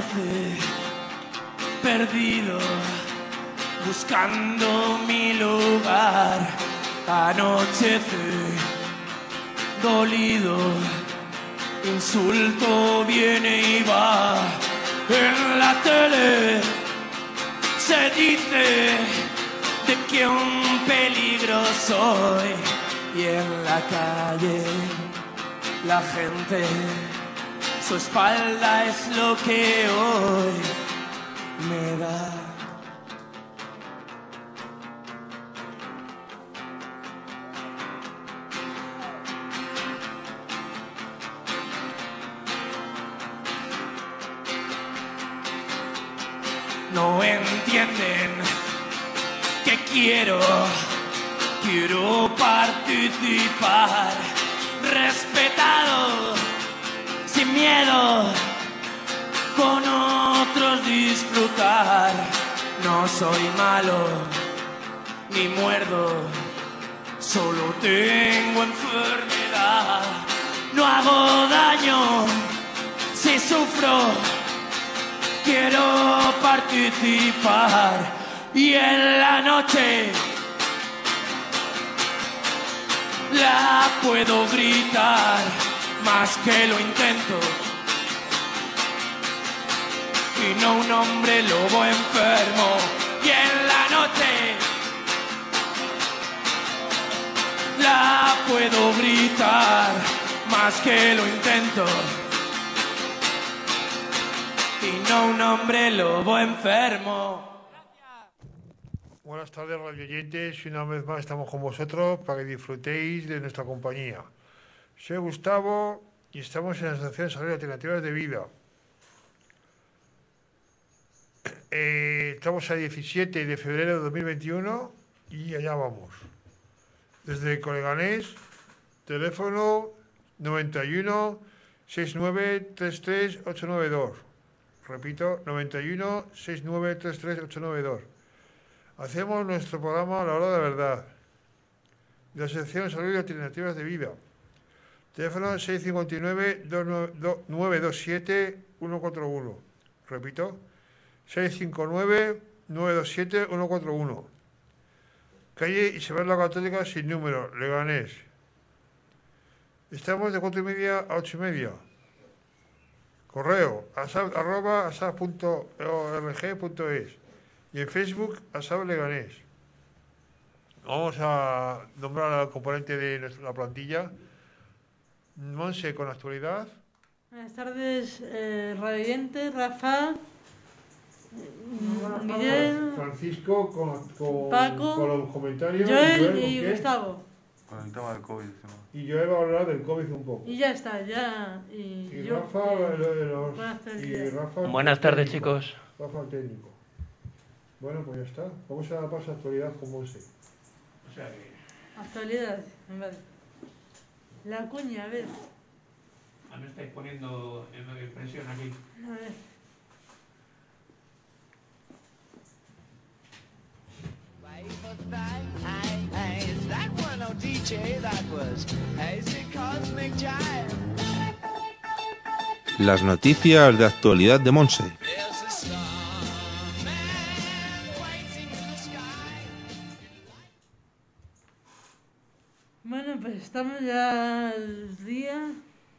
amanece perdido, buscando mi lugar. Anochece dolido, insulto viene y va. En la tele se dice de que un peligro soy, y en la calle la gente, su espalda es lo que hoy me da. No entienden que quiero participar, respetado, sin miedo, con otros disfrutar. No soy malo, ni muerdo, solo tengo enfermedad. No hago daño si sufro, quiero participar. Y en la noche la puedo gritar, más que lo intento. Y no un hombre lobo enfermo. Y en la noche la puedo gritar, más que lo intento. Y no un hombre lobo enfermo. Buenas tardes, radio oyentes. Una vez más estamos con vosotros para que disfrutéis de nuestra compañía. Soy Gustavo y estamos en la Asociación de Salud y Alternativas de Vida. Estamos a 17 de febrero de 2021 y allá vamos. Desde Coleganés, teléfono 91 69 33 892. Repito, 91 69 33 892. Hacemos nuestro programa a la hora de la verdad. De la Asociación de Salud y Alternativas de Vida. Teléfono 659-927-141. Repito, 659-927-141. Calle Isabel la Católica sin número, Leganés. Estamos de 4:30 a 8:30. Correo, asap@asap.org.es. Y en Facebook, Asap Leganés. Vamos a nombrar al componente de la plantilla. Monse, con actualidad. Buenas tardes, radioyentes, Rafa, Miguel, Francisco, con Paco, con los comentarios. Joel y Gustavo. Con el tema del COVID. Y Joel va a hablar del COVID un poco. Y ya está, ya. Y yo, Rafa, lo de los. Buenas tardes, chicos. Rafa, el técnico. Bueno, pues ya está. Vamos a dar paso a actualidad con Monse. O sea que... Actualidad, vale. La cuña, a ver. Me estáis poniendo en presión aquí. A ver. Las noticias de actualidad de Monse. Bueno, pues estamos ya el día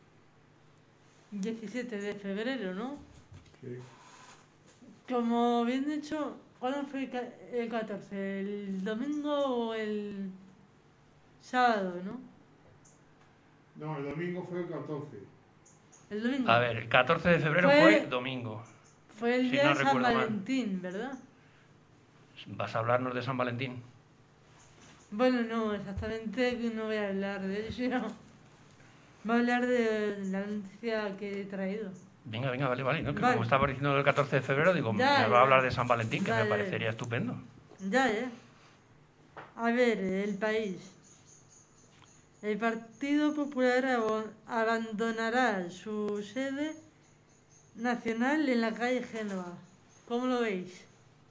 17 de febrero, ¿no? Sí. Como bien dicho, ¿cuándo fue el 14? ¿El domingo o el sábado, no? No, el domingo fue el 14. El domingo. A ver, el 14 de febrero fue domingo. Fue el si día no de San recuerdo mal. Valentín, ¿verdad? ¿Vas a hablarnos de San Valentín? Bueno, no, exactamente no voy a hablar de eso. Voy a hablar de la noticia que he traído. Venga, vale. ¿No? Que Vale. como estaba diciendo el 14 de febrero, digo, Ya, me va a hablar de San Valentín, que ya, me parecería estupendo. Ya. A ver, el país. El Partido Popular abandonará su sede nacional en la calle Génova. ¿Cómo lo veis?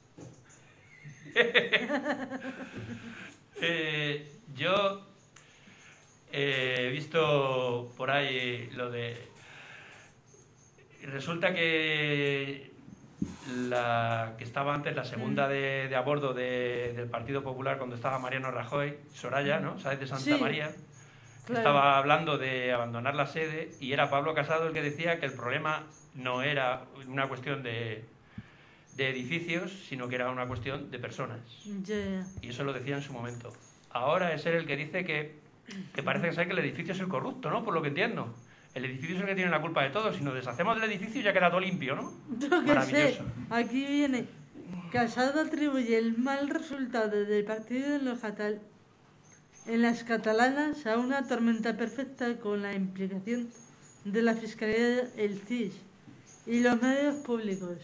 Yo he visto por ahí lo de resulta que la que estaba antes, la segunda de a bordo del Partido Popular, cuando estaba Mariano Rajoy, Soraya, ¿no? ¿Sabes? De Santa Sí, María. claro. Estaba hablando de abandonar la sede y era Pablo Casado el que decía que el problema no era una cuestión de edificios, sino que era una cuestión de personas. Ya. Y eso lo decía en su momento. Ahora es él el que dice que parece ser que el edificio es el corrupto, ¿no? Por lo que entiendo. El edificio es el que tiene la culpa de todo. Si nos deshacemos del edificio ya queda todo limpio, ¿no? Yo qué sé, Maravilloso. aquí viene. Casado atribuye el mal resultado del partido en las catalanas a una tormenta perfecta con la implicación de la Fiscalía, el CIS y los medios públicos.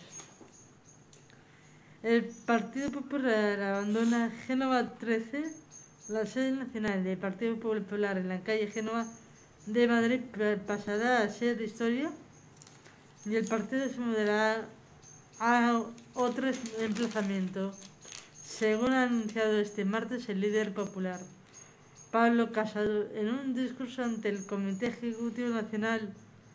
El Partido Popular abandona Génova 13, la sede nacional del Partido Popular en la calle Génova de Madrid pasará a ser historia y el partido se mudará a otro emplazamiento, según ha anunciado este martes el líder popular, Pablo Casado, en un discurso ante el Comité Ejecutivo Nacional.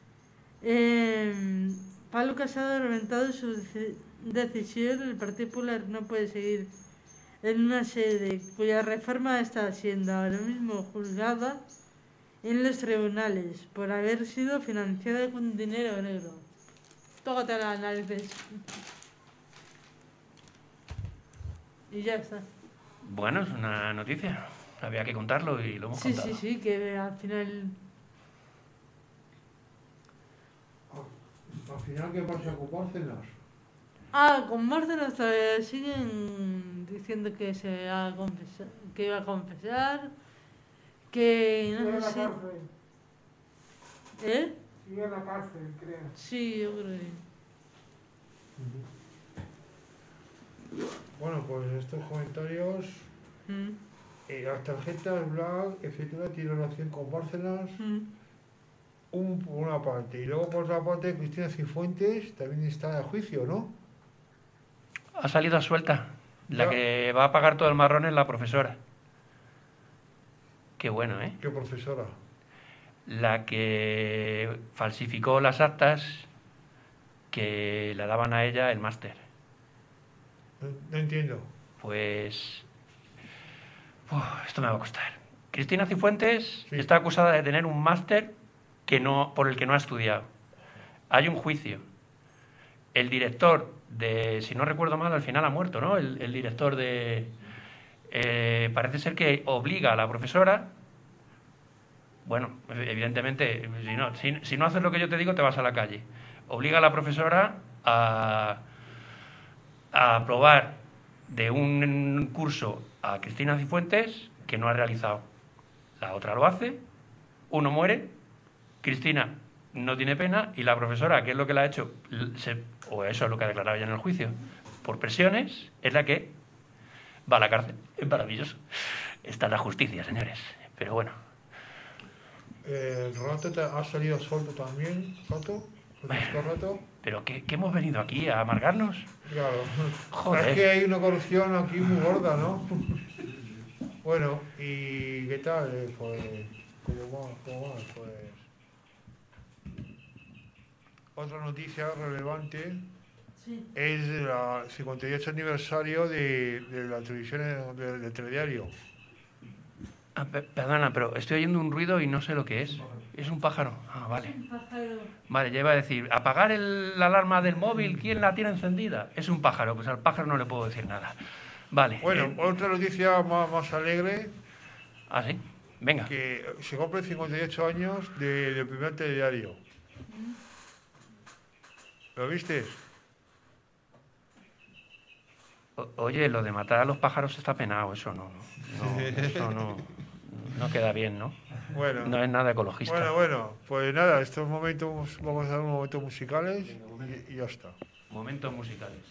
Pablo Casado ha lamentado su decisión. El Partido Popular no puede seguir en una sede cuya reforma está siendo ahora mismo juzgada en los tribunales por haber sido financiada con dinero negro. Tócate las narices. Y ya está. Bueno, es una noticia. Había que contarlo y lo hemos Sí, contado. sí, que al final... Al final, ¿qué pasa con Bárcenas? Con Bárcenas todavía siguen diciendo que que iba a confesar, que Sigue no en la sé. cárcel. ¿Eh? Sigue en la cárcel, creo. Sí, yo creo que... Bueno, pues estos comentarios, Mm, las tarjetas Black, etcétera, tienen relación con Bárcenas, mm. por una parte. Y luego, por otra parte, Cristina Cifuentes también está a juicio, ¿no? Ha salido a suelta. La Ya. que va a pagar todo el marrón es la profesora. Qué bueno, ¿eh? ¿Qué profesora? La que falsificó las actas que le daban a ella el máster. No entiendo. Pues... esto me va a costar. Cristina Cifuentes Sí. está acusada de tener un máster por el que no ha estudiado. Hay un juicio. El director si no recuerdo mal, al final ha muerto, ¿no? El director parece ser que obliga a la profesora. Bueno, evidentemente, si no haces lo que yo te digo, te vas a la calle. Obliga a la profesora a aprobar de un curso a Cristina Cifuentes que no ha realizado. La otra lo hace, uno muere, Cristina no tiene pena y la profesora, que es lo que la ha hecho, o eso es lo que ha declarado ya en el juicio, por presiones, es la que va a la cárcel. Es maravilloso. Está la justicia, señores. Pero bueno. Rato ha salido suelto también, Rato. Rato. ¿Pero qué hemos venido aquí? ¿A amargarnos? Claro. Joder. Es que hay una corrupción aquí muy gorda, ¿no? Bueno, ¿y qué tal? Pues, ¿cómo va? Pues... Otra noticia relevante Sí. es el 58 aniversario de la televisión del telediario. Perdona, pero estoy oyendo un ruido y no sé lo que es. Es un pájaro. Ah, vale. Un pájaro. Vale, ya iba a decir, apagar la alarma del móvil, ¿quién la tiene encendida? Es un pájaro, pues al pájaro no le puedo decir nada. Vale. Bueno, otra noticia más alegre, Ah, sí. Venga. que se cumplen 58 años del primer telediario. ¿Lo viste? Oye, lo de matar a los pájaros está penado, eso no. Eso no queda bien, ¿no? Bueno. No es nada ecologista. Bueno, pues nada, estos momentos, vamos a dar unos momentos musicales y ya está. Momentos musicales.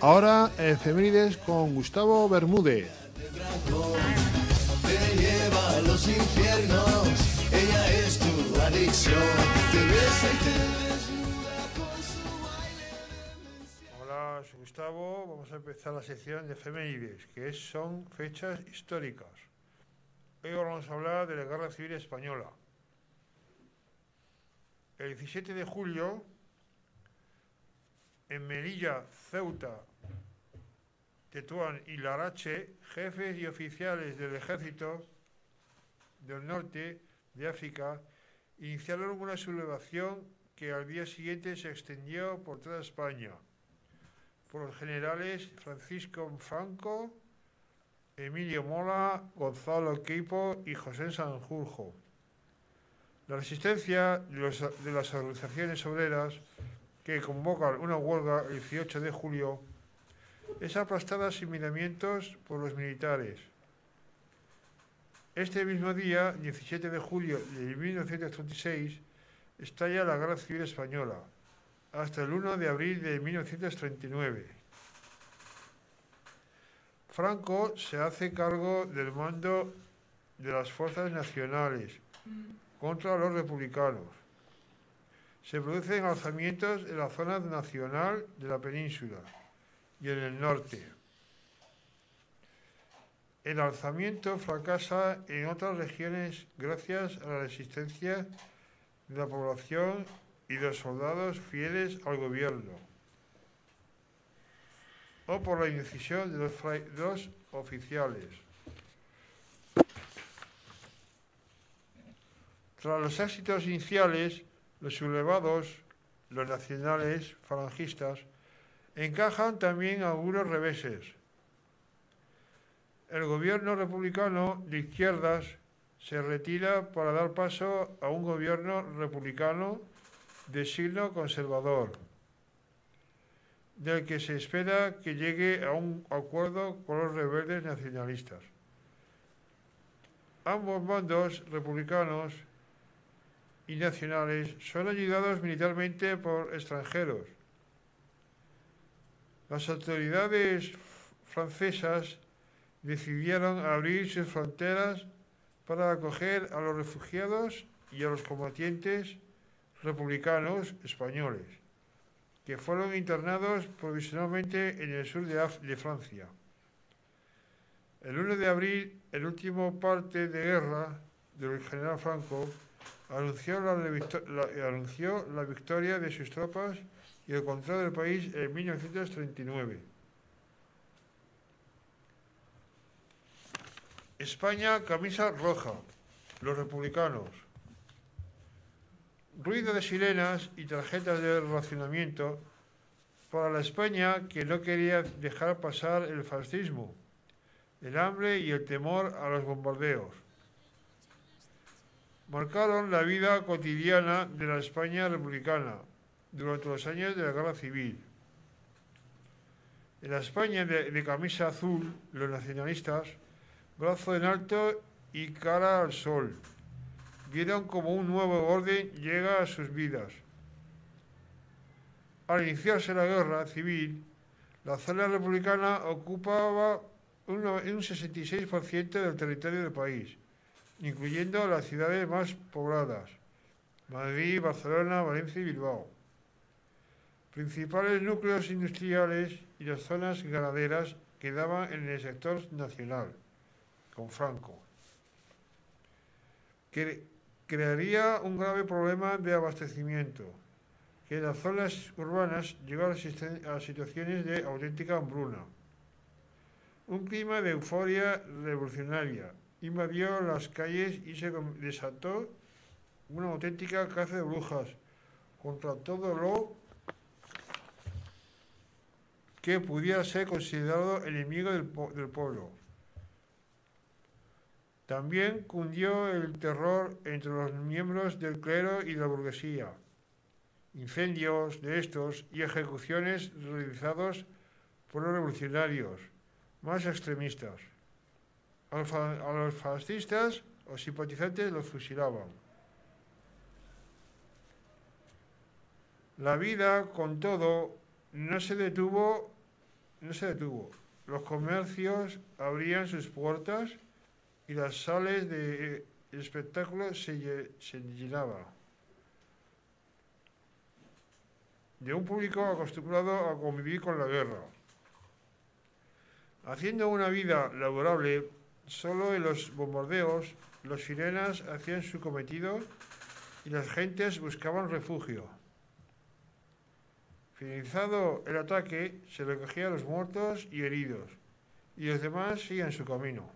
Ahora, efemérides con Gustavo Bermúdez. Te lleva a los infiernos, ella es tu adicción, te besa y te desnuda con su baile. Hola, soy Gustavo. Vamos a empezar la sección de efemérides, que son fechas históricas. Hoy vamos a hablar de la Guerra Civil Española. El 17 de julio, en Melilla, Ceuta, Tetuán y Larache, jefes y oficiales del ejército del norte de África iniciaron una sublevación que al día siguiente se extendió por toda España, por los generales Francisco Franco, Emilio Mola, Gonzalo Queipo y José Sanjurjo. La resistencia de las organizaciones obreras que convocan una huelga el 18 de julio es aplastada sin miramientos por los militares. Este mismo día, 17 de julio de 1936, estalla la Guerra Civil Española, hasta el 1 de abril de 1939. Franco se hace cargo del mando de las fuerzas nacionales contra los republicanos. Se producen alzamientos en la zona nacional de la península y en el norte. El alzamiento fracasa en otras regiones gracias a la resistencia de la población y de los soldados fieles al gobierno, o por la indecisión de los oficiales. Tras los éxitos iniciales, los sublevados, los nacionales falangistas, encajan también algunos reveses. El gobierno republicano de izquierdas se retira para dar paso a un gobierno republicano de signo conservador, del que se espera que llegue a un acuerdo con los rebeldes nacionalistas. Ambos bandos, republicanos y nacionales, son ayudados militarmente por extranjeros. Las autoridades francesas decidieron abrir sus fronteras para acoger a los refugiados y a los combatientes republicanos españoles, que fueron internados provisionalmente en el sur de Francia. El 1 de abril, el último parte de guerra del general Franco anunció la victoria de sus tropas y el control del país en 1939. España, camisa roja, los republicanos. Ruido de sirenas y tarjetas de racionamiento para la España que no quería dejar pasar el fascismo, el hambre y el temor a los bombardeos. Marcaron la vida cotidiana de la España republicana durante los años de la Guerra Civil. En la España de camisa azul, los nacionalistas, brazo en alto y cara al sol, vieron como un nuevo orden llega a sus vidas. Al iniciarse la guerra civil, la zona republicana ocupaba un 66% del territorio del país, incluyendo las ciudades más pobladas, Madrid, Barcelona, Valencia y Bilbao, principales núcleos industriales y las zonas ganaderas quedaban en el sector nacional, con Franco, que crearía un grave problema de abastecimiento, que en las zonas urbanas llegó a situaciones de auténtica hambruna. Un clima de euforia revolucionaria invadió las calles y se desató una auténtica caza de brujas contra todo lo que pudiera ser considerado enemigo del pueblo. También cundió el terror entre los miembros del clero y de la burguesía. Incendios de estos y ejecuciones realizados por los revolucionarios más extremistas. A los fascistas o simpatizantes los fusilaban. La vida, con todo, no se detuvo no se detuvo. Los comercios abrían sus puertas y las salas de espectáculo se llenaban de un público acostumbrado a convivir con la guerra. Haciendo una vida laborable, solo en los bombardeos, los sirenas hacían su cometido y las gentes buscaban refugio. Finalizado el ataque, se recogían los muertos y heridos, y los demás seguían su camino.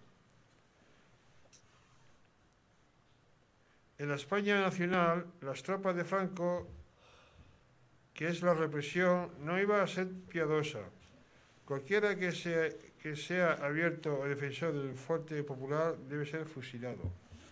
En la España nacional, las tropas de Franco, que es la represión, no iba a ser piadosa. Cualquiera que sea abierto o defensor del fuerte popular debe ser fusilado.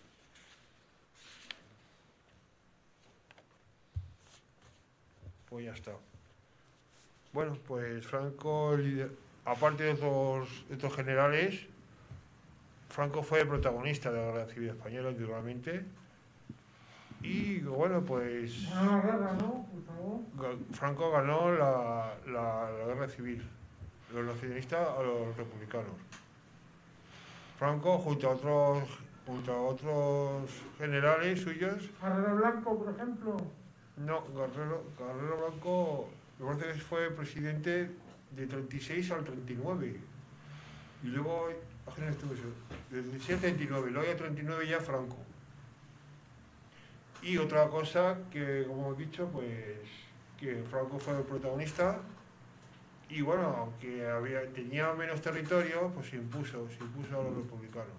Pues ya está. Bueno, pues Franco, aparte de estos generales, Franco fue el protagonista de la Guerra Civil Española, naturalmente. Y bueno, pues Ganó la guerra, ¿no? Por favor. Franco ganó la Guerra Civil, los nacionalistas a los republicanos. Franco, junto a otros generales suyos. Carrero Blanco, por ejemplo. No, Guerrero Blanco, me parece que fue presidente de 36 al 39. Y luego, ¿a qué año estuvo eso? De 36 al 39, luego ya 39 ya Franco. Y otra cosa que, como he dicho, pues que Franco fue el protagonista y bueno, aunque tenía menos territorio, pues se impuso a los republicanos.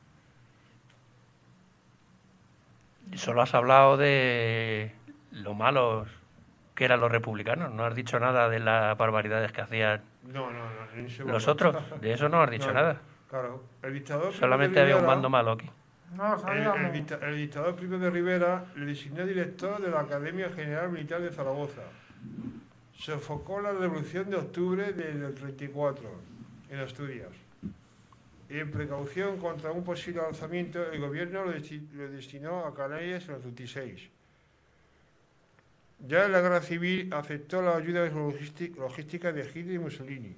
Solo has hablado de lo malos que eran los republicanos, no has dicho nada de las barbaridades que hacían No, en ese los momento. otros, de eso no has dicho No, nada. Claro, el dictador Solamente Primo de había un Rivera- mando malo aquí. No lo sabíamos. El dictador Primo de Rivera le designó director de la Academia General Militar de Zaragoza. Sofocó la Revolución de Octubre del 34 en Asturias. En precaución contra un posible alzamiento, el gobierno lo destinó a Canarias en el 36. Ya en la Guerra Civil aceptó la ayuda logística de Hitler y Mussolini.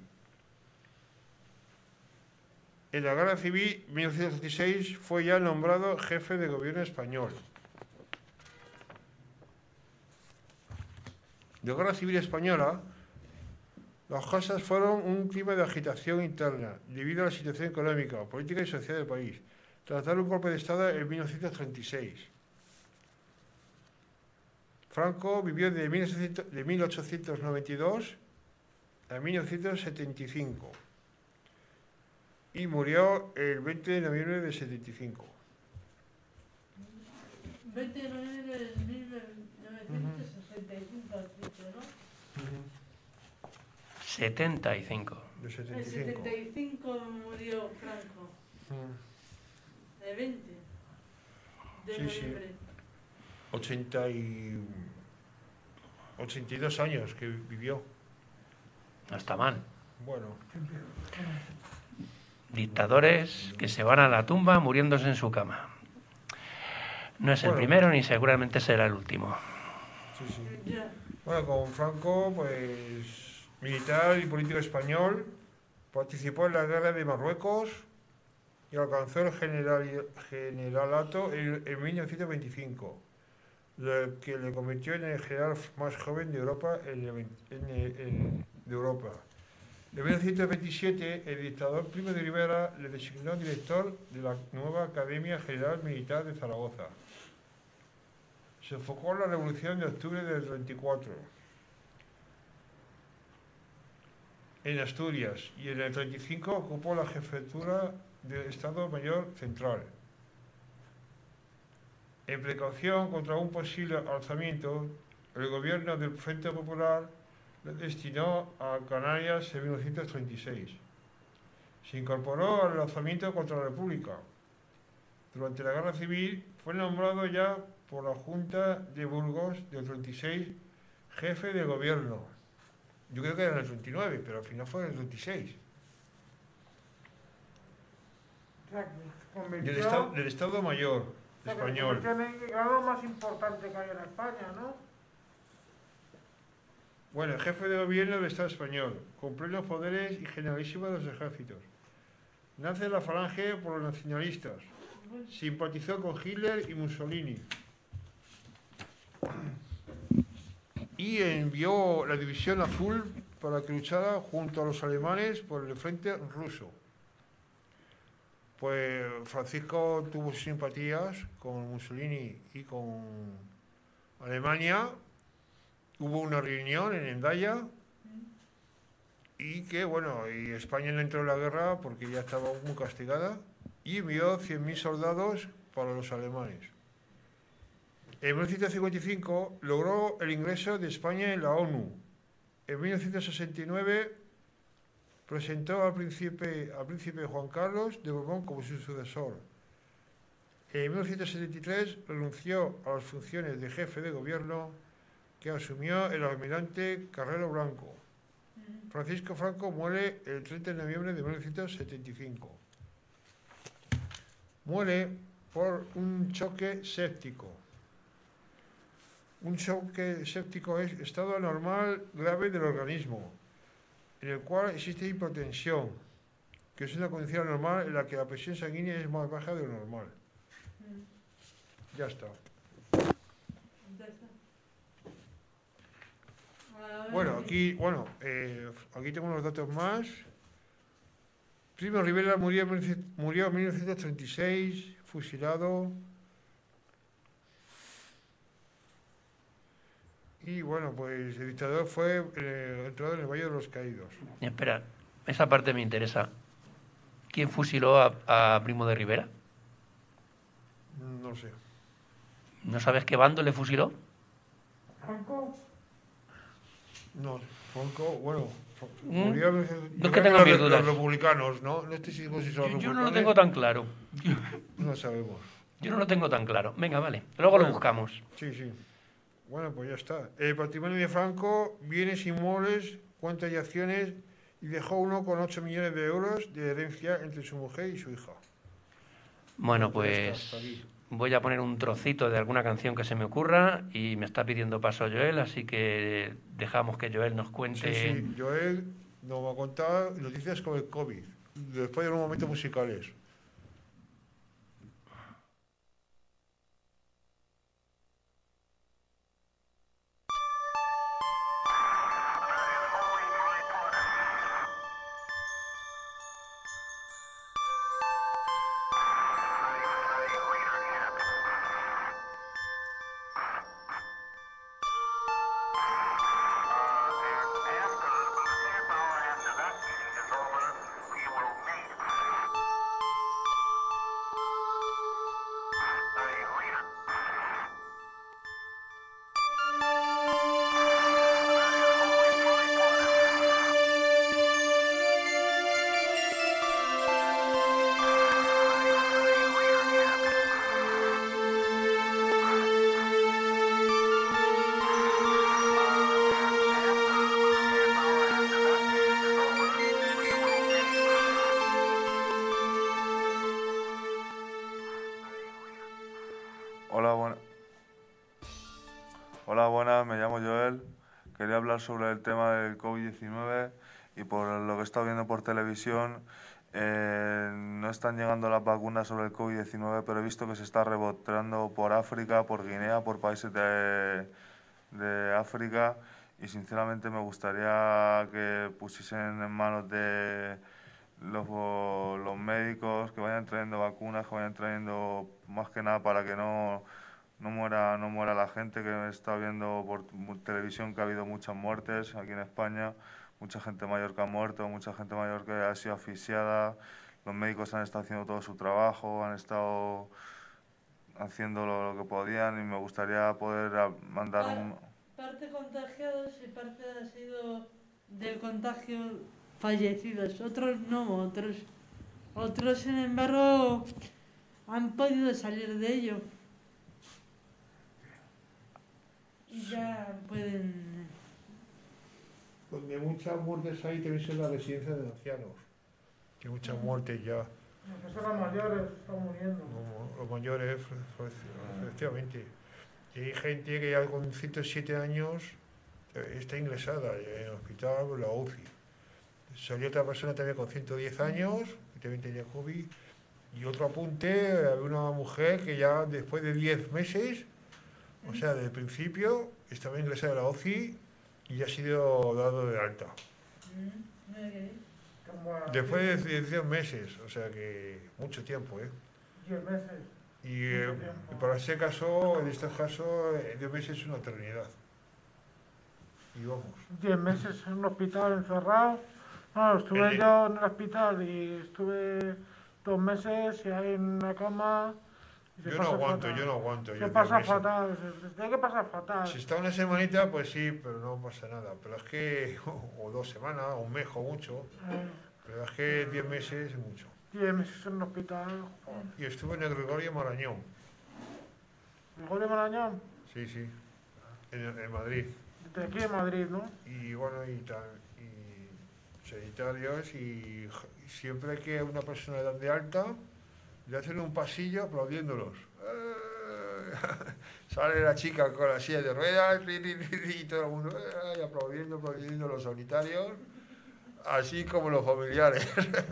En la Guerra Civil 1936 fue ya nombrado jefe de gobierno español. De la Guerra Civil Española, las cosas fueron un clima de agitación interna debido a la situación económica, política y social del país, tras dar un golpe de Estado en 1936. Franco vivió de 1892 a 1975 y murió el 20 de noviembre de 75. 20 de noviembre de 1965, has dicho, ¿no? 75. De El 75. 75 murió Franco, de 20 de Sí, sí. noviembre. 82 años que vivió. No está mal. Bueno, Dictadores que se van a la tumba muriéndose en su cama. No es el Bueno. primero ni seguramente será el último. sí. Ya. Bueno, con Franco, pues militar y político español, participó en la guerra de Marruecos y alcanzó el generalato en 1925, lo que le convirtió en el general más joven de Europa. De Europa. En 1927, el dictador Primo de Rivera le designó director de la nueva Academia General Militar de Zaragoza. Se enfocó en la Revolución de Octubre del 34 en Asturias y en el 35 ocupó la jefatura del Estado Mayor Central. En precaución contra un posible alzamiento, el gobierno del Frente Popular lo destinó a Canarias en 1936. Se incorporó al alzamiento contra la República. Durante la Guerra Civil fue nombrado ya por la Junta de Burgos del 36 jefe de gobierno. Yo creo que era en el 39, pero al final fue en el 36. O sea, que se convirtió, Del Estado Mayor o sea, que se español. convirtió en el grado más importante que hay en España, ¿no? Bueno, el jefe de gobierno del Estado español, con plenos poderes y generalísimo de los ejércitos. Nace en la falange por los nacionalistas. Simpatizó con Hitler y Mussolini. Y envió la División Azul para que luchara junto a los alemanes por el frente ruso. Pues Francisco tuvo simpatías con Mussolini y con Alemania. Hubo una reunión en Hendaya y que, bueno, y España no entró en la guerra porque ya estaba muy castigada y envió 100.000 soldados para los alemanes. En 1955 logró el ingreso de España en la ONU. En 1969 presentó al príncipe Juan Carlos de Borbón como su sucesor. En 1973 renunció a las funciones de jefe de gobierno que asumió el almirante Carrero Blanco. Francisco Franco muere el 30 de noviembre de 1975. Muere por un choque séptico. Un choque séptico es estado anormal grave del organismo, en el cual existe hipotensión, que es una condición anormal en la que la presión sanguínea es más baja de lo normal. Ya está. Bueno, aquí tengo unos datos más. Primo Rivera murió en 1936, fusilado. Y bueno, pues el dictador fue entrado en el Valle de los Caídos. Espera, esa parte me interesa. ¿Quién fusiló a Primo de Rivera? No sé. ¿No sabes qué bando le fusiló? Franco, No, Franco, bueno, ¿Mm? murió No yo es que creo tenga mis los dudas. republicanos, ¿no? No estoy seguro si son Yo no republicanos. lo tengo tan claro. No sabemos. Yo no lo tengo tan claro. Venga, vale. Luego lo Bueno. buscamos. Sí, sí. Bueno, pues ya está. El patrimonio de Franco, bienes inmuebles, cuentas y acciones, y dejó 1,8 millones de euros de herencia entre su mujer y su hija. Bueno, Pues ya está, pues hasta aquí. voy a poner un trocito de alguna canción que se me ocurra y me está pidiendo paso Joel, así que dejamos que Joel nos cuente. Sí, Joel nos va a contar noticias con el COVID, después de unos momentos musicales. Hola, buenas, me llamo Joel. Quería hablar sobre el tema del COVID-19 y por lo que he estado viendo por televisión, no están llegando las vacunas sobre el COVID-19, pero he visto que se está reboteando por África, por Guinea, por países de África y sinceramente me gustaría que pusiesen en manos de los médicos, que vayan trayendo vacunas, que vayan trayendo más que nada para que no muera la gente, que he estado viendo por televisión que ha habido muchas muertes aquí en España, mucha gente mayor que ha muerto, mucha gente mayor que ha sido asfixiada, los médicos han estado haciendo todo su trabajo, han estado haciendo lo que podían y me gustaría poder mandar un... Parte contagiados y parte ha sido del contagio fallecidos, otros no, otros sin embargo han podido salir de ello y ya pueden. Donde muchas muertes hay también son las residencias de ancianos, que muchas muertes ya. las personas mayores están muriendo. Los mayores, efectivamente. Y hay gente que ya con 107 años está ingresada en el hospital, en la UCI. Salió otra persona también con 110 años, que también tenía COVID. Y otro apunte, había una mujer que ya después de 10 meses, o sea, desde el principio, estaba ingresada en la UCI y ha sido dado de alta. Después de 10 meses, o sea que mucho tiempo, ¿eh? 10 meses. Y para este caso, en este caso, 10 meses es una eternidad. Y vamos. 10 meses en un hospital encerrado. No, estuve yo en el hospital y estuve 2 meses y ahí en una cama. Y se Yo no pasa aguanto, fatal. yo no aguanto. Se yo pasa 10 meses. fatal, se tiene que pasar fatal. Si está una semanita, pues sí, pero no pasa nada. Pero es que, o 2 semanas, o un mes o mucho. Pero es que 10 meses es mucho. 10 meses en un hospital. Joder. Y estuve en el Gregorio Marañón. ¿Gregorio Marañón? Sí, sí. En Madrid. De aquí de Madrid, ¿no? Y bueno, y sanitarios. Y siempre que una persona le dan de alta, le hacen un pasillo aplaudiéndolos. Sale la chica con la silla de ruedas y todo el mundo aplaudiendo los sanitarios, así como los familiares.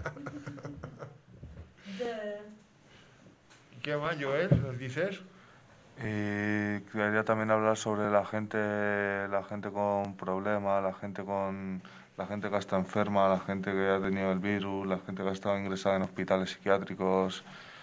¿Qué más, Joel? ¿Nos dices? Y quería también hablar sobre la gente con problemas, la gente que está enferma, la gente que ha tenido el virus, la gente que ha estado ingresada en hospitales psiquiátricos,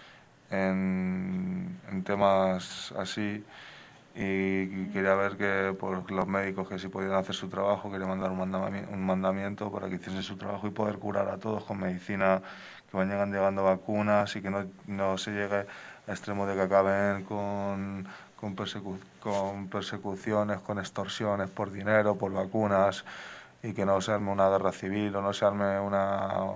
en temas así. Y quería ver que por los médicos que sí podían hacer su trabajo, quería mandar un mandamiento para que hiciesen su trabajo y poder curar a todos con medicina, que vayan llegando vacunas y que no se llegue a extremo de que acaben con persecuciones, con extorsiones por dinero, por vacunas, y que no se arme una guerra civil o no se arme una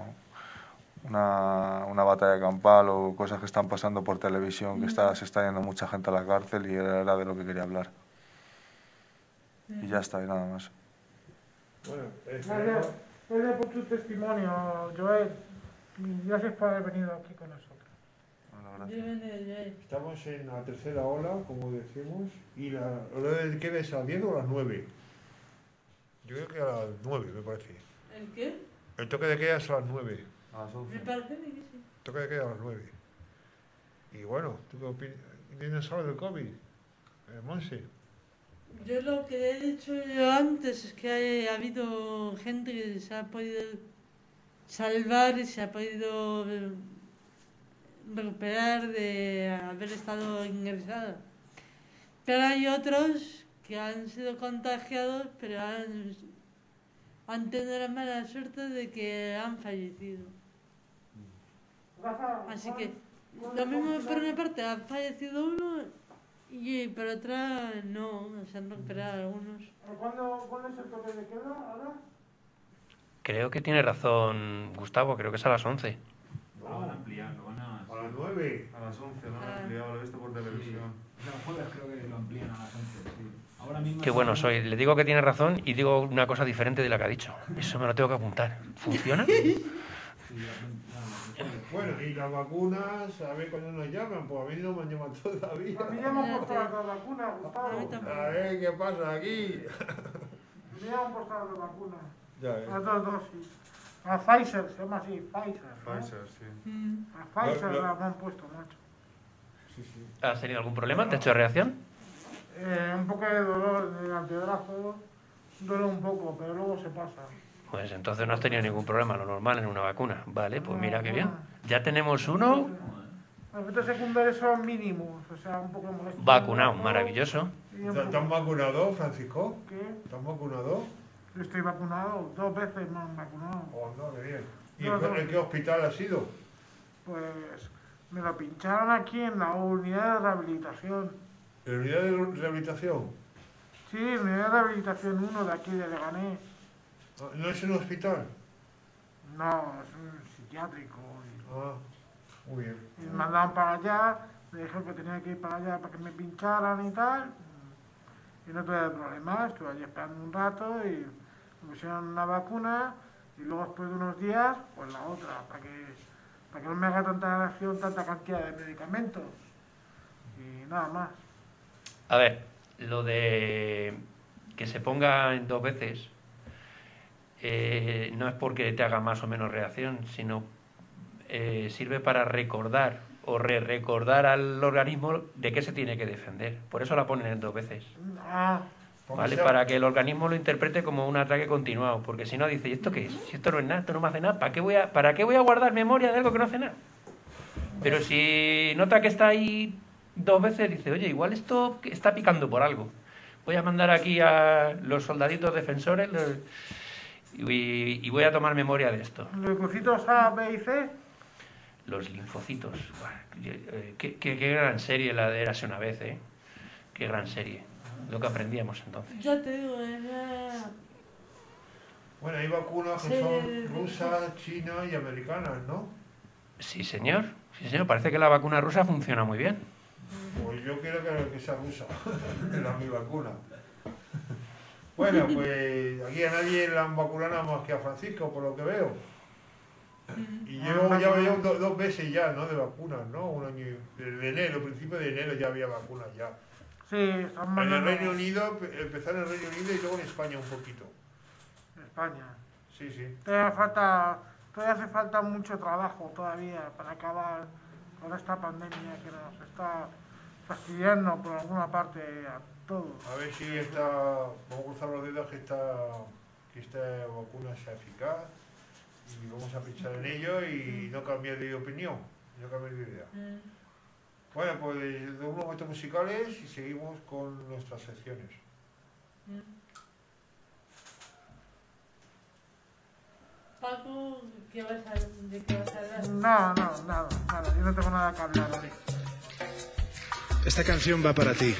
batalla campal o cosas que están pasando por televisión, que se está yendo mucha gente a la cárcel y era de lo que quería hablar. Y ya está, y nada más. Bueno, Gracias por tu testimonio, Joel. Y gracias por haber venido aquí con nosotros. Bueno, gracias. estamos en la tercera ola, como decimos, y la hora de queda es a las 10 o a las 9. Yo creo que a las 9, me parece. ¿El qué? El toque de queda es a las 9. A las 11. Me parece que sí. Toque de queda a las 9. Y bueno, ¿tú qué opinas? ¿Tienes algo del COVID? Monse. Yo lo que he dicho yo antes es que ha habido gente que se ha podido salvar y se ha podido recuperar de haber estado ingresada. Pero hay otros que han sido contagiados, pero han tenido la mala suerte de que han fallecido. Así que lo mismo por una parte ha fallecido uno y por otra no, se han recuperado algunos. ¿Cuándo es el toque de queda ahora? Creo que tiene razón Gustavo, creo que es a las 11. Lo van a ampliar, lo van a... A las 9. A las 11, lo han ampliado, lo he visto por televisión. Los jueves creo que lo amplían a las 11, sí. Ahora mismo Qué bueno soy. Le digo que tiene razón y digo una cosa diferente de la que ha dicho. Eso me lo tengo que apuntar. ¿Funciona? Bueno, y las vacunas, a ver cuándo nos llaman, pues a mí no me han llamado todavía. A mí ya me han puesto las 2 vacunas, Gustavo. A ver qué pasa aquí. A mí ya me han puesto las 2 vacunas. Ya ves. Las 2 dosis. A Pfizer, se llama así, Pfizer. ¿no? Pfizer, sí. A Pfizer Lo- me han puesto, macho. Sí, sí. ¿Has tenido algún problema? ¿Te ha hecho reacción? Un poco de dolor en el antebrazo, duele un poco, pero luego se pasa. Pues entonces no has tenido ningún problema, lo normal en una vacuna. Vale, pues mira qué bien. Ya tenemos uno Los efectos secundarios son mínimos, o sea, un poco molesto. vacunado, maravilloso. ¿Te han vacunado, Francisco? ¿Qué? ¿Te han vacunado? Yo estoy vacunado, 2 veces me han vacunado. Oh, no, qué bien. ¿Y No, no. en qué hospital has ido? Pues me lo pincharon aquí en la unidad de rehabilitación. ¿En la unidad de rehabilitación? Sí, unidad de rehabilitación 1 de aquí de Leganés. ¿No es un hospital? No, es un psiquiátrico. Ah, muy bien. Y me mandaron para allá, me dijeron que tenía que ir para allá para que me pincharan y tal. Y no tuve problemas, estuve allí esperando un rato y me pusieron una vacuna y luego después de unos días, pues la otra, para que no me haga tanta reacción, tanta cantidad de medicamentos. Y nada más. A ver, lo de que se ponga en 2 veces no es porque te haga más o menos reacción, sino sirve para recordar o recordar al organismo de qué se tiene que defender. Por eso la ponen en 2 veces. ¿Vale? Para que el organismo lo interprete como un ataque continuado, porque si no dice, ¿y esto qué es? Si esto no es nada, esto no me hace nada, ¿para qué voy a guardar memoria de algo que no hace nada? Pero si nota que está ahí 2 veces, dice, oye, igual esto está picando por algo. Voy a mandar aquí a los soldaditos defensores y voy a tomar memoria de esto. ¿Los linfocitos A, B y C? Los linfocitos. Qué gran serie la de Érase una vez, ¿eh? Qué gran serie. Lo que aprendíamos entonces. Ya te digo, era... Bueno, hay vacunas que son rusas, chinas y americanas, ¿no? Sí, señor. Sí, señor. Parece que la vacuna rusa funciona muy bien. Pues yo quiero que sea rusa, la mi vacuna. Bueno, pues aquí a nadie la han vacunado nada más que a Francisco, por lo que veo. Y llevo 2 meses ya, ¿no? De vacunas, ¿no? Un año, desde enero, principio de enero ya había vacunas ya. Sí, están En mandando... el Reino Unido, empezaron en el Reino Unido y luego en España un poquito. En España. Sí, sí. Todavía hace falta mucho trabajo todavía para acabar con esta pandemia que nos está fastidiando por alguna parte a todos. A ver si vamos a cruzar los dedos que esta vacuna sea eficaz y vamos a pensar en ello y no cambiar de opinión, no cambiar de idea. Bueno, pues de unos momentos musicales y seguimos con nuestras secciones. Paco, ¿de qué vas a hablar? Nada, yo no tengo nada que hablar hoy. Esta canción va para ti,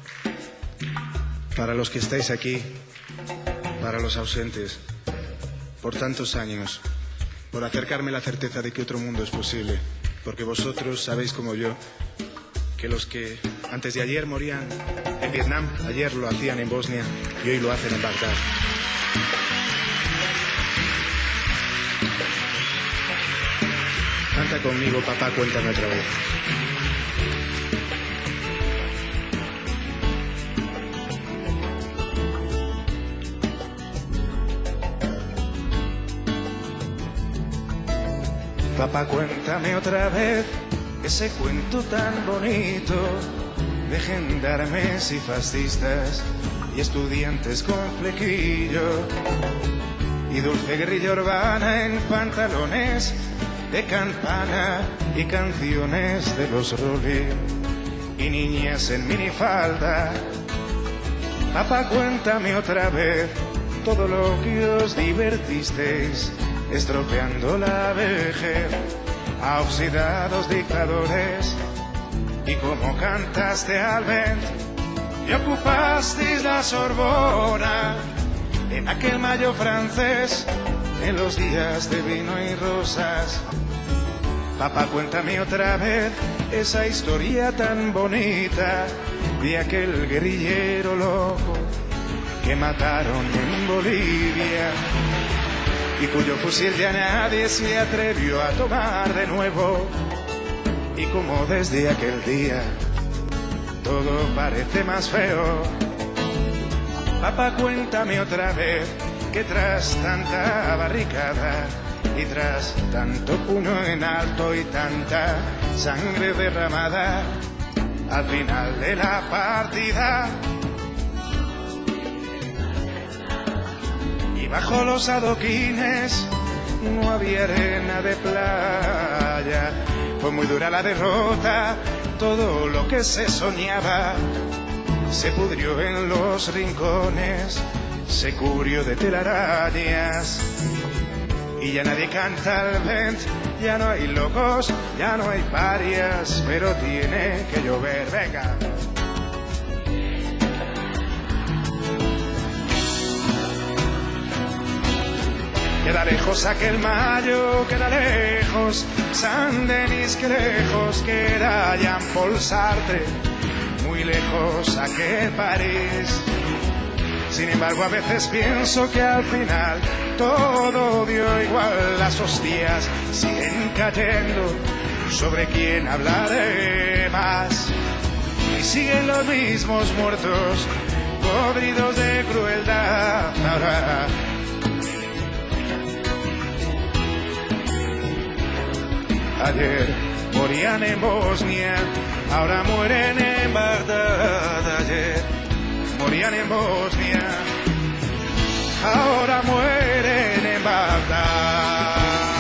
para los que estáis aquí, para los ausentes, por tantos años, por acercarme la certeza de que otro mundo es posible, porque vosotros sabéis como yo que los que antes de ayer morían en Vietnam, ayer lo hacían en Bosnia y hoy lo hacen en Bagdad. Canta conmigo, papá, cuéntame otra vez. Papá, cuéntame otra vez ese cuento tan bonito de gendarmes y fascistas y estudiantes con flequillo y dulce guerrilla urbana en pantalones de campana y canciones de los Rolling y niñas en minifalda. Papá, cuéntame otra vez todo lo que os divertisteis estropeando la vejez a oxidados dictadores y como cantaste al vent y ocupasteis la Sorbona en aquel mayo francés en los días de vino y rosas. Papá, cuéntame otra vez esa historia tan bonita de aquel guerrillero loco que mataron en Bolivia y cuyo fusil ya nadie se atrevió a tomar de nuevo y como desde aquel día todo parece más feo. Papá, cuéntame otra vez que tras tanta barricada y tras tanto puño en alto y tanta sangre derramada, al final de la partida y bajo los adoquines no había arena de playa. Fue muy dura la derrota, todo lo que se soñaba se pudrió en los rincones, se cubrió de telarañas y ya nadie canta al vent, ya no hay locos, ya no hay parias, pero tiene que llover, venga. Queda lejos aquel mayo, queda lejos San Denis, que lejos queda Jean-Paul Sartre, muy lejos aquel París. Sin embargo, a veces pienso que al final todo dio igual, las hostias siguen cayendo sobre quién hablaré más. Y siguen los mismos muertos podridos de crueldad. Ahora ayer morían en Bosnia, ahora mueren en Bagdad. Ayer morían en Bosnia, ahora mueren en Bagdad.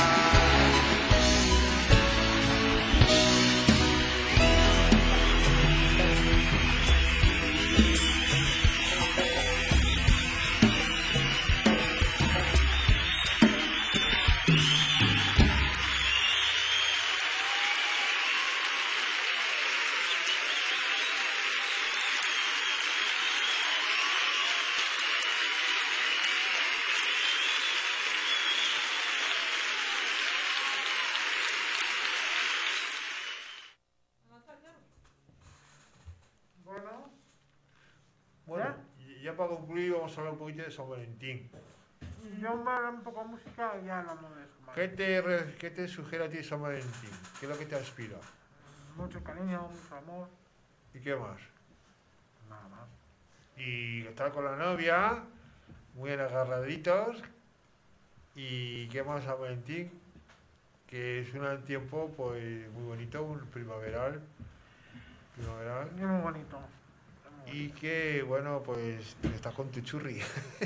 Bueno, y ya para concluir vamos a hablar un poquito de San Valentín. Yo me hablo un poco de música y ya hablamos de eso. ¿Qué te sugiere a ti San Valentín? ¿Qué es lo que te inspira? Mucho cariño, mucho amor, ¿Y qué más? nada más. Y estar con la novia, muy agarraditos. ¿Y qué más San Valentín? Que es un tiempo pues muy bonito, un primaveral. Y muy bonito. Y que, bueno, pues estás con tu churri.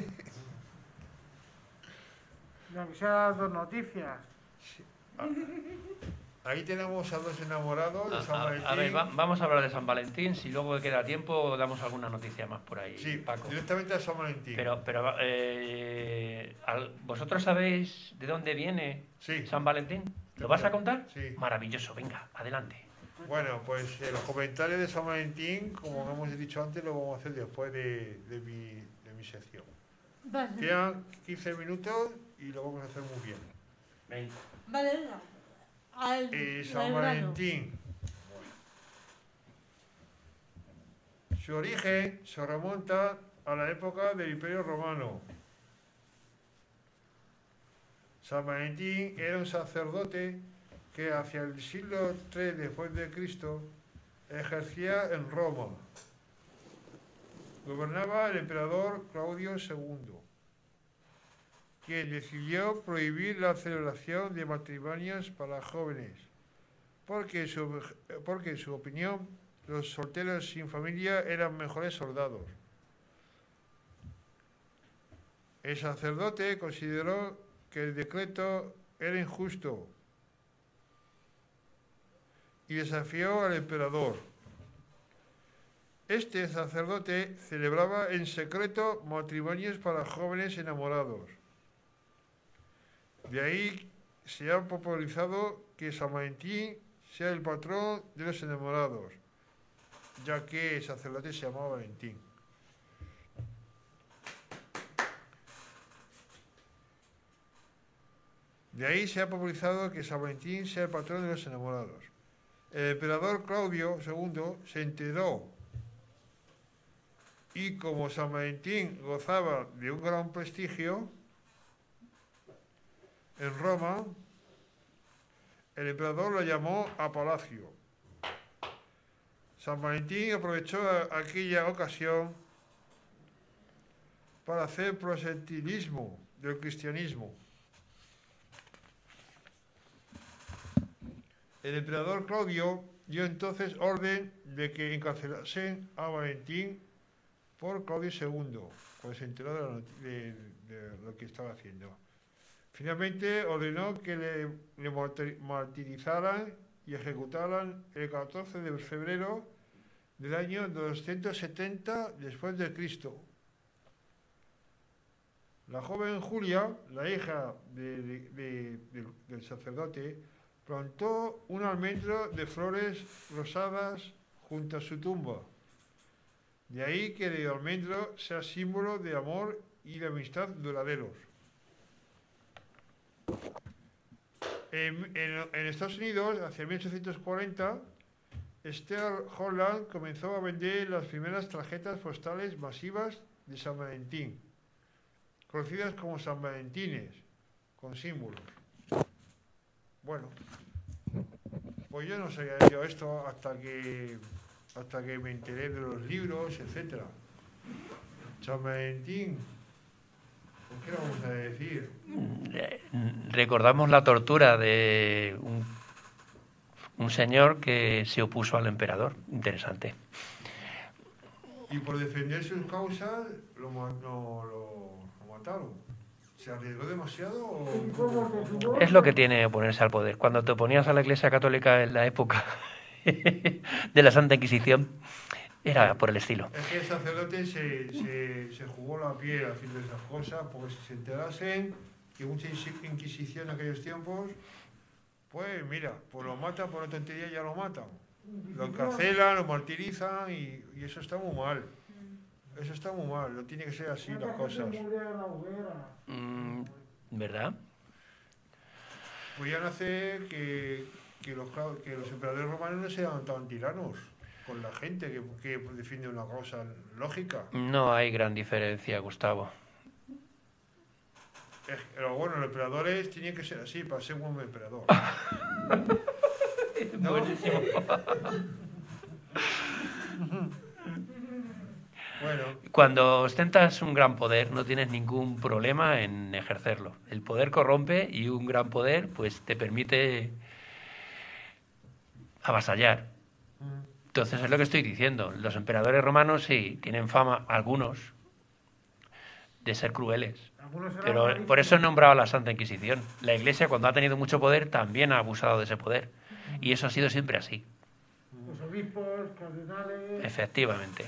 Ya quisiera dar dos noticias. Ahí tenemos a dos enamorados de San Valentín. A ver, vamos a hablar de San Valentín. Si luego queda tiempo, damos alguna noticia más por ahí, Sí, Paco. directamente a San Valentín. Pero ¿vosotros sabéis de dónde viene San Valentín? ¿Lo vas a contar? Sí. Maravilloso, venga, adelante. Bueno, pues los comentarios de San Valentín, como hemos dicho antes, lo vamos a hacer después de mi sección. Vale. Quedan 15 minutos y lo vamos a hacer muy bien. Venga. Vale, venga. San Valentín. Su origen se remonta a la época del Imperio Romano. San Valentín era un sacerdote que hacia el siglo III después de Cristo ejercía en Roma. Gobernaba el emperador Claudio II, quien decidió prohibir la celebración de matrimonios para jóvenes, porque en su opinión los solteros sin familia eran mejores soldados. El sacerdote consideró que el decreto era injusto y desafió al emperador. Este sacerdote celebraba en secreto matrimonios para jóvenes enamorados. De ahí se ha popularizado que San Valentín sea el patrón de los enamorados, ya que el sacerdote se llamaba Valentín. De ahí se ha popularizado que San Valentín sea el patrón de los enamorados. El emperador Claudio II se enteró y como San Valentín gozaba de un gran prestigio en Roma, el emperador lo llamó a palacio. San Valentín aprovechó aquella ocasión para hacer proselitismo del cristianismo. El emperador Claudio dio entonces orden de que encarcelasen a Valentín por Claudio II, cuando se enteró de lo que estaba haciendo. Finalmente ordenó que le martirizaran y ejecutaran el 14 de febrero del año 270 después de Cristo. La joven Julia, la hija del sacerdote, plantó un almendro de flores rosadas junto a su tumba. De ahí que el almendro sea símbolo de amor y de amistad duraderos. En Estados Unidos, hacia 1840, Esther Holland comenzó a vender las primeras tarjetas postales masivas de San Valentín, conocidas como San Valentines, con símbolos. Bueno, pues yo no sabía yo esto hasta que me enteré de los libros, etcétera. San Valentín. ¿Qué vamos a decir? Recordamos la tortura de un señor que se opuso al emperador. Interesante. Y por defender sus causas lo mataron. ¿Se arriesgó demasiado o...? Es lo que tiene oponerse al poder. Cuando te oponías a la Iglesia Católica en la época de la Santa Inquisición, era por el estilo. Es que el sacerdote se jugó la piel haciendo esas cosas, porque si se enterasen que mucha inquisición en aquellos tiempos, pues mira, pues lo matan por una tontería, ya lo matan. Lo encarcelan, lo martirizan y eso está muy mal. Eso está muy mal, no tiene que ser así las cosas. ¿Verdad? Podrían hacer que los emperadores romanos no sean tan tiranos con la gente que defiende una causa lógica. No hay gran diferencia, Gustavo. Pero bueno, los emperadores tienen que ser así para ser un buen emperador. ¿No? Buenísimo. Bueno. Cuando ostentas un gran poder no tienes ningún problema en ejercerlo. El poder corrompe y un gran poder pues te permite avasallar. Entonces es lo que estoy diciendo. Los emperadores romanos sí tienen fama, algunos, de ser crueles. Pero por eso he nombrado a la Santa Inquisición. La Iglesia, cuando ha tenido mucho poder, también ha abusado de ese poder. Y eso ha sido siempre así. Los obispos, cardenales... Efectivamente.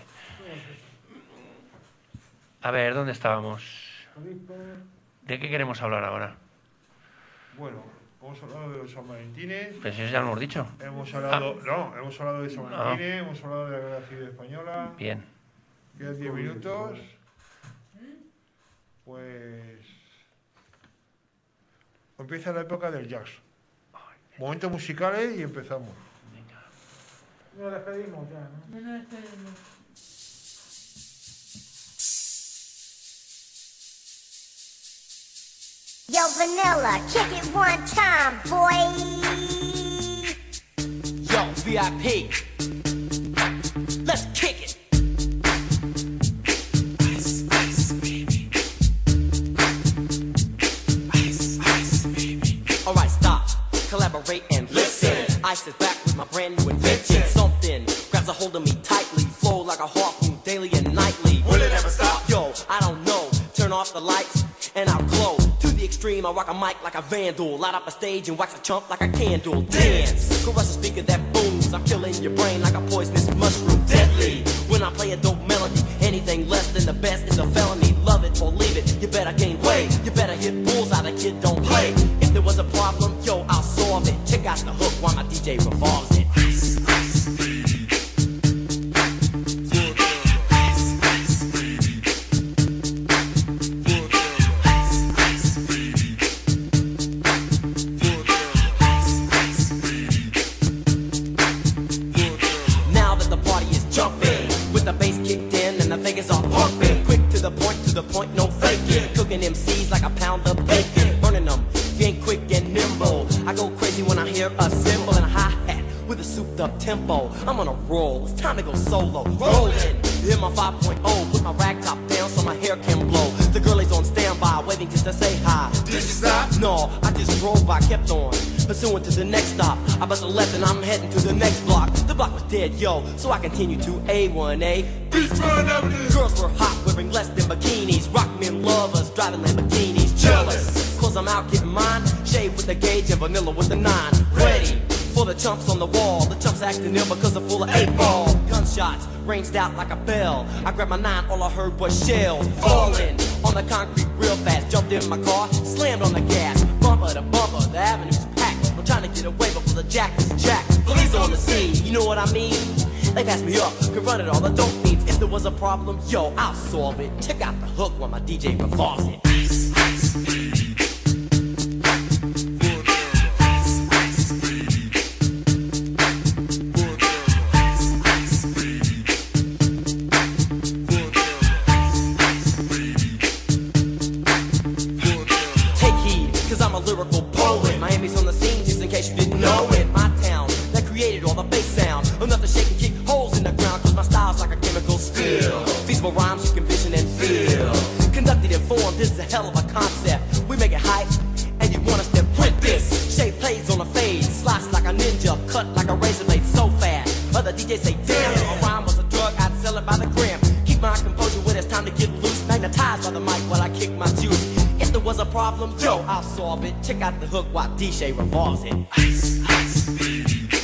A ver, ¿dónde estábamos? ¿De qué queremos hablar ahora? Bueno, hemos hablado de los San Valentines. Pues eso ya lo hemos dicho. Hemos hablado, hemos hablado de San Valentines, hemos hablado de la Guerra Civil Española. Bien. Quedan 10 minutos. Pues empieza la época del jazz. Momentos musicales y empezamos. Nos despedimos ya, ¿no? No nos despedimos. Yo, Vanilla, kick it one time, boy. Yo, VIP. Let's kick it. Ice, ice, baby. Ice, ice, baby. Alright, stop, collaborate and listen. I sit back with my brand new invention. Something grabs a hold of me tightly. Flow like a harpoon daily and nightly. Will it ever stop? Yo, I don't know. Turn off the lights and I'll glow. Extreme, I rock a mic like a vandal. Light up a stage and wax a chump like a candle. Dance, caress a speaker that booms. I'm killing your brain like a poisonous mushroom. Deadly, when I play a dope melody. Anything less than the best is a felony. Love it or leave it, you better gain weight. You better hit bullseye, the kid don't play. If there was a problem, yo, I'll solve it. Check out the hook while my DJ revolves it. Ice, ice, baby. Point, no faking. Cooking MCs like a pound of bacon. Burning them, being quick and nimble. I go crazy when I hear a cymbal and a hi-hat with a souped up tempo. I'm on a roll, it's time to go solo. Rolling, hear my 5.0. Put my rag top down so my hair can blow. The girl is on standby, waiting just to say hi. Did you stop? No, I just drove by, kept on pursuing to the next stop. I bust a left and I'm heading to the next block. The block was dead, yo, so I continue to A1A. Girls were hot, wearing less than bikinis. Rock men lovers, driving Lamborghinis. Jealous, cause I'm out getting mine. Shade with the gauge and vanilla with the 9. Ready for the chumps on the wall. The chumps acting ill because they're full of 8-ball. Gunshots ranged out like a bell. I grabbed my 9, all I heard was shells falling on the concrete real fast. Jumped in my car, slammed on the gas. Bumper to bumper, the avenue's packed. I'm trying to get away before the jack is jacked. Police on the scene, you know what I mean? They pass me up, could run it all, the dope fiends. If there was a problem, yo, I'll solve it. Check out the hook while my DJ revolves it. Ice, ice, baby. Take heed, cause I'm a lyrical poet. Miami's on the scene, just in case you didn't know it. My town, that created all the bass sound. Enough to shake and kick holes in the ground, cause my style's like a chemical spill. Feasible rhymes you can vision and feel. cut like a razor blade so fast. Other DJs say, damn, if a rhyme was a drug, I'd sell it by the gram. Keep my composure when it's time to get loose. Magnetized by the mic while I kick my juice. If there was a problem, yo, I'll solve it. Check out the hook while DJ revolves it. Ice, ice, baby.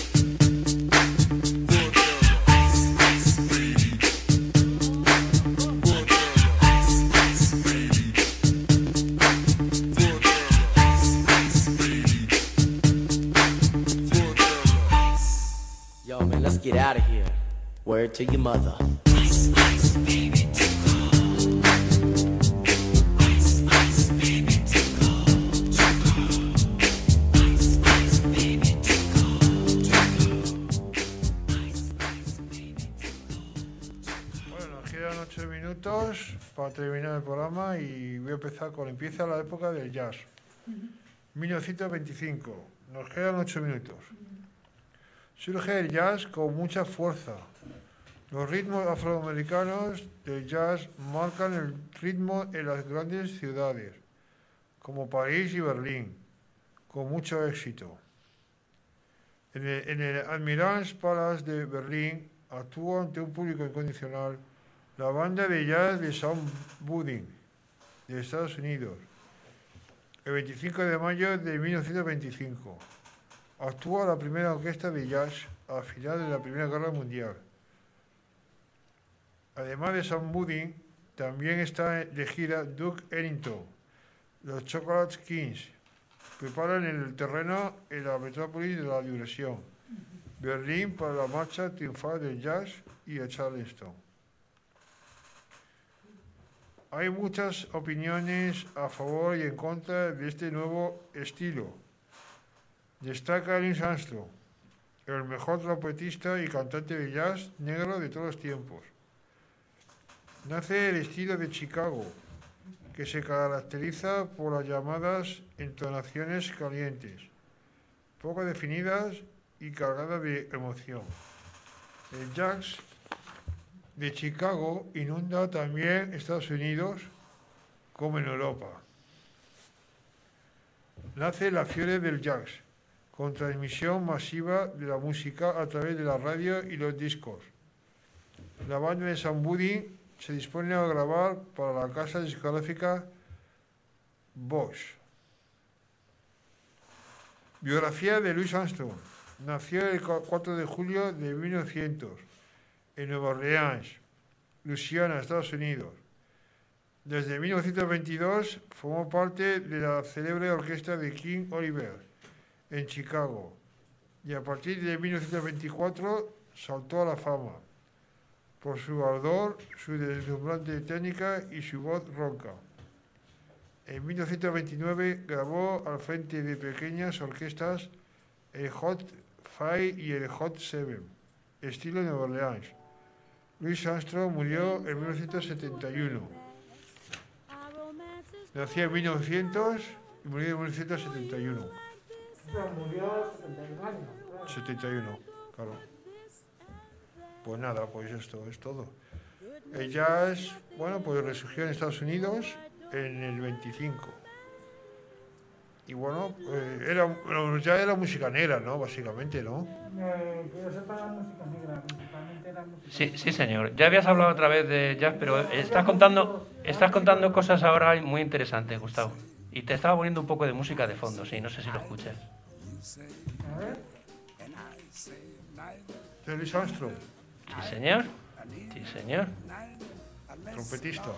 Yo, man, let's get out of here. Word to your mother. Ice, ice, baby, tickle. Ice, ice, baby, tickle. Ice, ice, baby, tickle. Ice, ice, baby, tickle. Bueno, nos quedan 8 minutos para terminar el programa y voy a empezar con empieza la época del jazz. 1925. Nos quedan 8 minutos. Surge el jazz con mucha fuerza. Los ritmos afroamericanos del jazz marcan el ritmo en las grandes ciudades, como París y Berlín, con mucho éxito. En el Admiral's Palace de Berlín actuó ante un público incondicional la banda de jazz de Sam Budding, de Estados Unidos. El 25 de mayo de 1925. Actúa la primera orquesta de jazz al final de la Primera Guerra Mundial. Además de Sam Budding, también está de gira Duke Ellington. Los Chocolate Kings preparan el terreno en la metrópolis de la diversión. Berlín para la marcha triunfal del jazz y el Charleston. Hay muchas opiniones a favor y en contra de este nuevo estilo. Destaca Louis Armstrong, el mejor trompetista y cantante de jazz negro de todos los tiempos. Nace el estilo de Chicago, que se caracteriza por las llamadas entonaciones calientes, poco definidas y cargadas de emoción. El jazz de Chicago inunda también Estados Unidos como en Europa. Nace la fiebre del jazz, con transmisión masiva de la música a través de la radio y los discos. La banda de Sam Budding se dispone a grabar para la casa discográfica Bosch. Biografía de Louis Armstrong. Nació el 4 de julio de 1900 en Nueva Orleans, Luisiana, Estados Unidos. Desde 1922 formó parte de la célebre orquesta de King Oliver en Chicago, y a partir de 1924 saltó a la fama por su ardor, su deslumbrante técnica y su voz ronca. En 1929 grabó al frente de pequeñas orquestas el Hot 5 y el Hot 7, estilo Nueva Orleans. Louis Armstrong murió en 1971. Nació en 1900 y murió en 1971. Murió 71 años. Claro. 71, claro. Pues nada, pues esto es todo. El jazz, bueno, pues resurgió en Estados Unidos en el 25. Y bueno, ya era música negra, ¿no? Básicamente, ¿no? Que yo sepa, la música negra, principalmente era música Sí, negra. sí, señor. Ya habías hablado otra vez de jazz, pero estás contando cosas ahora muy interesantes, Gustavo. Y te estaba poniendo un poco de música de fondo, sí, no sé si lo escuchas. A ver. De Louis Armstrong, Sí, señor. Sí, señor. trompetista.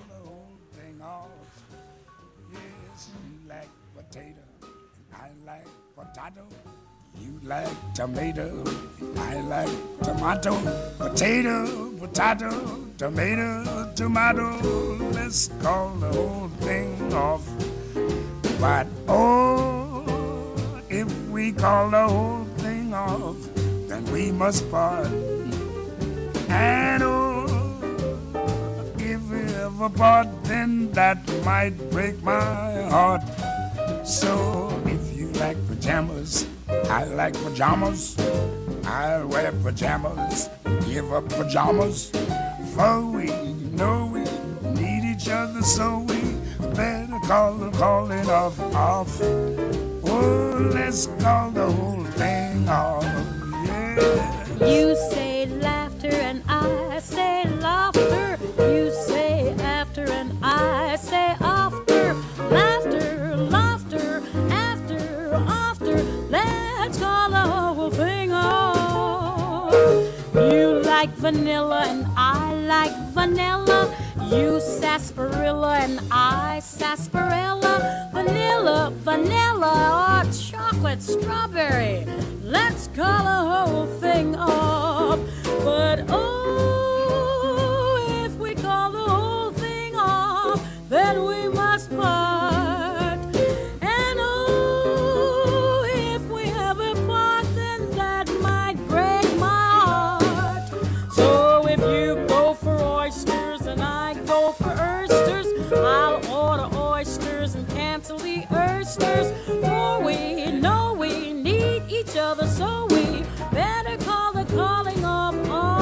You like tomato, I like tomato, potato, potato, tomato, tomato. Let's call the whole thing off. But oh, if we call the whole thing off, then we must part. And oh, if we ever part, then that might break my heart. So if you like pajamas, I like pajamas. I'll wear pajamas, give up pajamas. For we know we need each other, so we better call it off. Oh, let's call the whole thing off. You say laughter and I say laughter. You say after and I say after. Laughter, laughter, after, after. Let's call the whole thing off. You like vanilla and I like vanilla. You sarsaparilla and I sarsaparilla. Vanilla, vanilla, or chocolate strawberry. Let's call the whole thing off. But oh, if we call the whole thing off, then we must part. And oh, if we ever part, then that might break my heart. So if you go for oysters and I go for oysters, I'll order oysters and cancel the oysters. For we know we need each other, so we better call the calling off.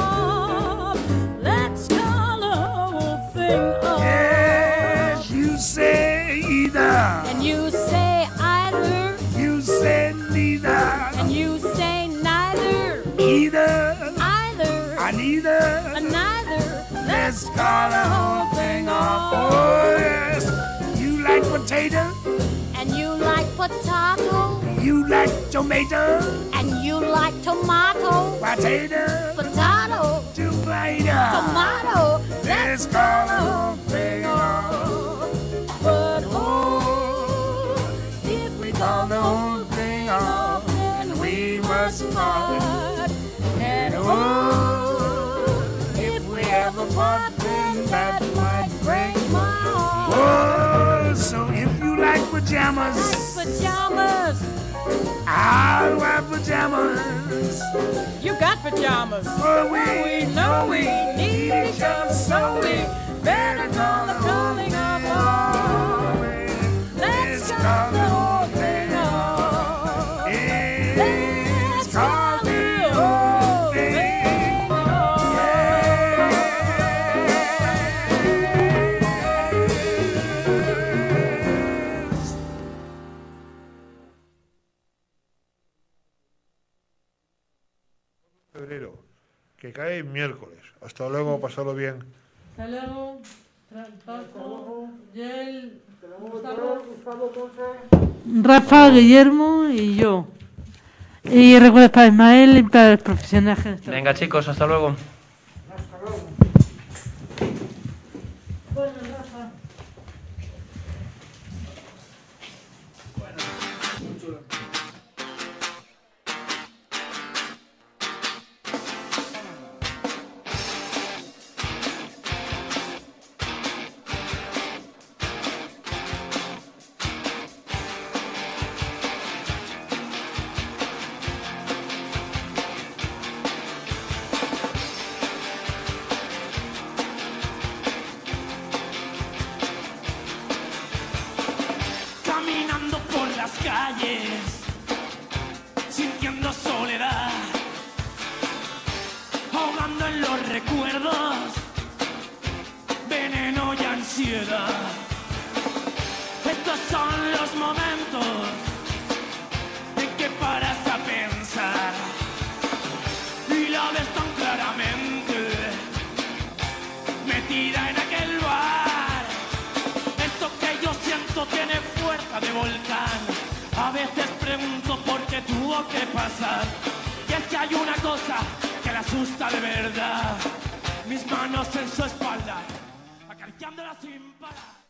Let's call the whole thing off. Yes, you say either. And you say either. You say neither. And you say neither. Either. Either. And neither. And neither. Let's call the whole thing off. Oh, yes. You like potato. And you like potato. You like tomato. And you like tomato. Potato. Potato. Tomato. Tomato. Let's call the whole thing off. But oh, if we Call the whole thing off, then we must part. And oh, if we ever part, then that might break my heart. Oh, so if you like pajamas, pajamas, I'll wear pajamas. You got pajamas. For we know we need each other, so we better call the calling off. Let's call the whole thing off. Let's call the whole thing off. Febrero, que cae miércoles. Hasta luego, pasarlo bien. Hasta luego. Paco, Yel, Gustavo, Rafa, Guillermo y yo. Y recuerda para Ismael y para el profesional. Venga, chicos, hasta luego. Bueno, Rafa. Caminando por las calles, sintiendo soledad, ahogando en los recuerdos, veneno y ansiedad. Estos son los momentos en que paras a pensar y la ves tan claramente, metida en aquel bar. Esto que yo siento tiene fuerza de volcán. A veces pregunto por qué tuvo que pasar. Y es que hay una cosa que la asusta de verdad. Mis manos en su espalda, acariciándola sin parar.